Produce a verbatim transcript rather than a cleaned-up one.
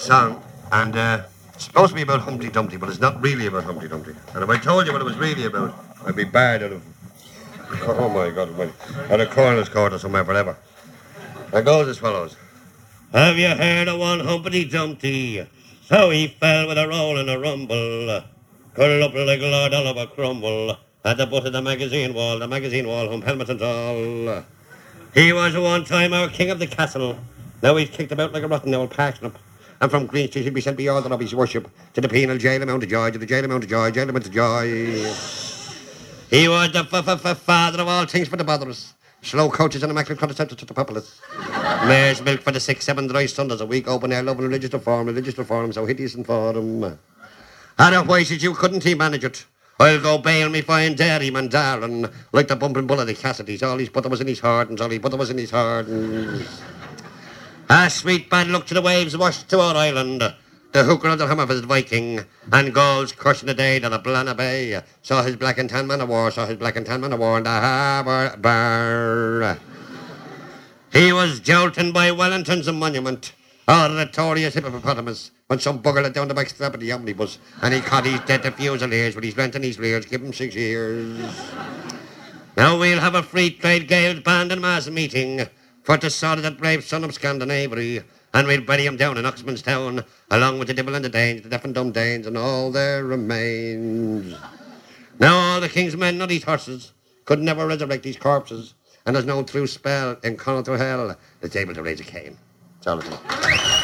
song, and uh, it's supposed to be about Humpty Dumpty, but it's not really about Humpty Dumpty. And if I told you what it was really about, I'd be barred out of... Oh, my God, out of Colonel's Court or somewhere forever. It goes as follows. Have you heard of one Humpty Dumpty? So he fell with a roll and a rumble, curled up like Lord Oliver Crumble, at the butt of the magazine wall, the magazine wall, hump helmet and all. He was one time our king of the castle. Now he's kicked about like a rotten old parsnip. And from Green Street he'll be sent by order of his worship to the penal jail of Mount of Joy, to the jail of Mount of Joy, jail of Mount of Joy. He was the f-f-f-father of all things for the botherers. Slow coaches and immaculate contraceptive to the populace. Mare's milk for the six, seven dry Sundays a week, open air, loving religious reform, religious reform, so hideous and for them. Otherwise, you couldn't he manage it? I'll go bail me fine dairyman, darling, like the bumping bull of the Cassidys. All his butter was in his hardens, all his butter was in his hardens. Ah, sweet bad luck to the waves washed to our island. The hooker of the Hammerfest Viking, and Gauls crushing the day down at Blana Bay. Saw his black and tan man of war, saw his black and tan man of war in the harbour bar. He was jolting by Wellington's a monument, or the notorious hippopotamus, when some bugger let down the back strap of the omnibus, and he caught his dead fusiliers with his rent and his leers, give him six years. Now we'll have a free trade guild band and mass meeting, for to sort that brave son of Scandinavia, and we'll bury him down in Oxman's Town, along with the Dibble and the Danes, the deaf and dumb Danes, and all their remains. Now all the king's men, not his horses, could never resurrect his corpses, and there's no true spell in Connaught or hell that's able to raise a cane. That's all it's about.